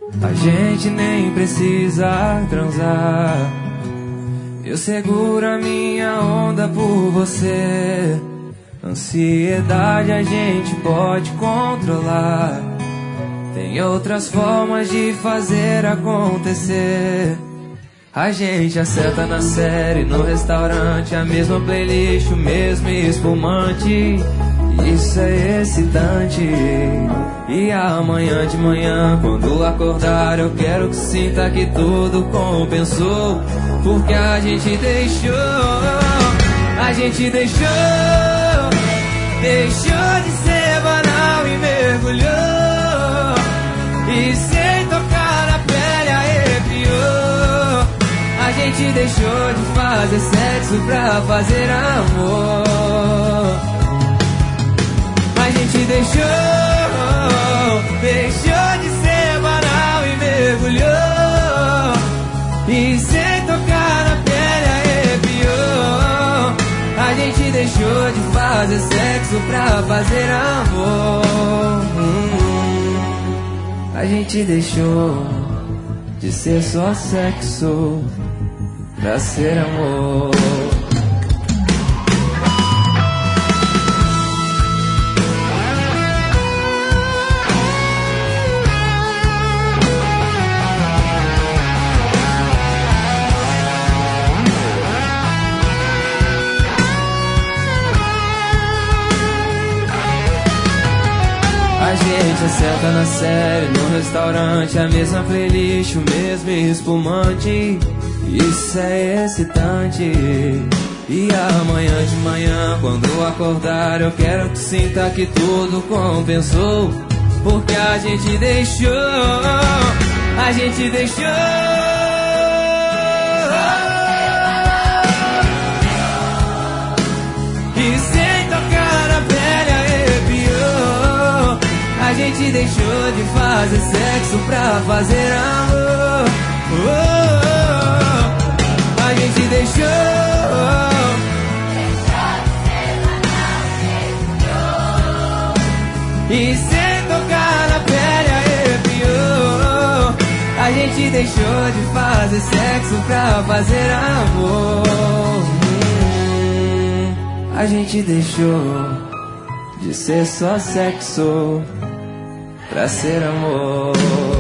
A gente nem precisa transar. Eu seguro a minha onda por você. Ansiedade a gente pode controlar. Tem outras formas de fazer acontecer. A gente acerta na série, no restaurante, a mesma playlist, o mesmo espumante. Isso é excitante. E amanhã de manhã, quando acordar, eu quero que sinta que tudo compensou. Porque a gente deixou de ser banal e mergulhou. E sem tocar na pele arrepiou. A gente deixou de fazer sexo pra fazer amor. A gente deixou de ser banal e mergulhou. E sem tocar na pele arrepiou. A gente deixou de fazer sexo pra fazer amor. A gente deixou de ser só sexo pra ser amor. A gente acerta na série, no restaurante, a mesma playlist, o mesmo espumante. Isso é excitante. E amanhã de manhã, quando acordar, eu quero que sinta que tudo compensou. Porque a gente deixou. E sem tocar na pele arrepiou. A gente deixou de fazer sexo pra fazer amor. A gente deixou e sem tocar na pele arrepiou. A gente deixou de fazer sexo pra fazer amor. A gente deixou de ser só sexo pra ser amor.